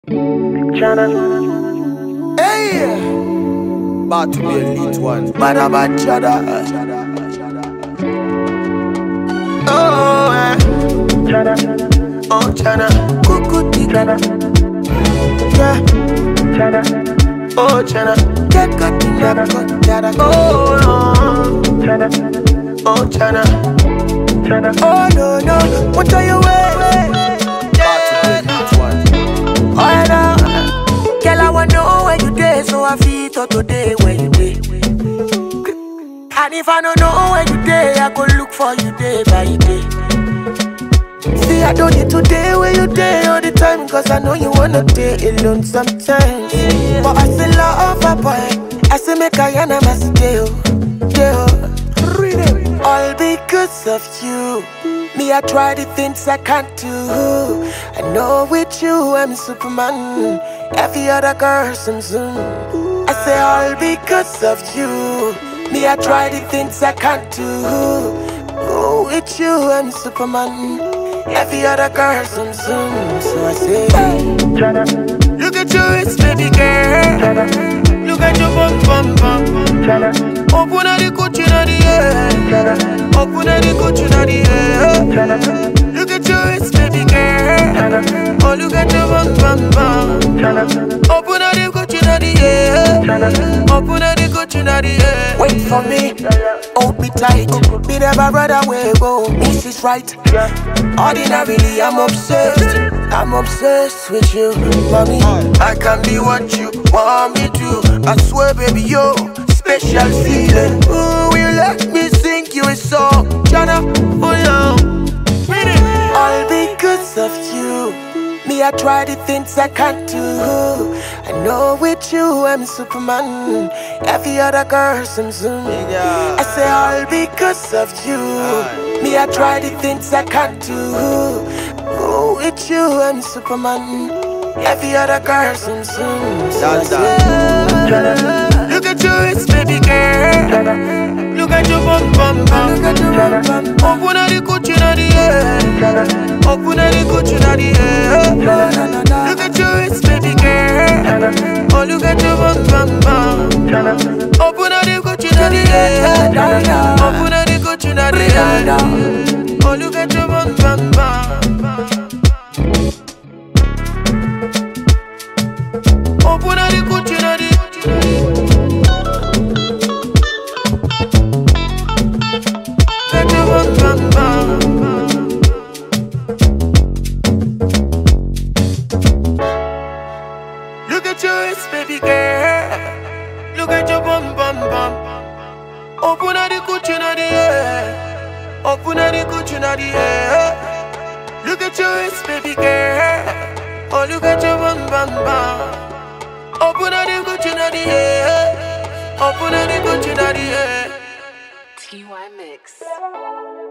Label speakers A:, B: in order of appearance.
A: Hey, about to be elite one. Bad chada. Oh, oh, chana. Cuckoo tika. Yeah. Oh, chana. Oh, oh, chana. Oh, no. What are you wearing? Oh, no. Girl, I wanna know where you dey, so I feel today where you dey. And if I don't know where you dey, I go look for you day by day. See, I don't need to day where you day all the time, cause I know you wanna day alone sometimes. But I still love a boy, I still make a yana mess day. All because of you. Me, I try the things I can't do. I know with you I'm Superman. Every other girl some zoom. I say all because of you. Me, I try the things I can't do. Oh, with you I'm Superman. Every other girl some zoom. So I say, hey. Look at you, it's baby girl. Look at your bum. Open up the Gucci in the air. Open up the Gucci in the air. Look at you, it's baby girl. Oh, look at your bum. Open up the Gucci in the air. Open up the Gucci in the air. Wait for me, hold me tight. Be never run away, go. This is right. Ordinarily, I'm obsessed with you, mommy. I can be what you want me to. I swear, baby, yo, special feeling. Ooh, you let me sing you a song, Jana, oh yeah. All because of you. Me, I try the things I can't do. I know with you I'm Superman. Every other girl some zoom. I say all because of you. Me, I try the things I can't do. Oh, with you I'm Superman. Every other girl some zoom. So I say, look at you, it's baby girl. Look at your bum. Open up the Gucci in the air. Open up the Gucci in the air. Look at you, it's baby girl. Oh, look at your bum. Open up the Gucci in the air. Open up the Gucci in the air. Oh, look at your bum. Open up the Gucci in the air. Look at you, it's baby girl. Look at your bum. Open up the Gucci in the air. Open up the Gucci in the air. Look at you, it's baby girl. Oh, look at your bum. Open up the Gucci in the air. Open up the Gucci in the air.
B: TY Mix.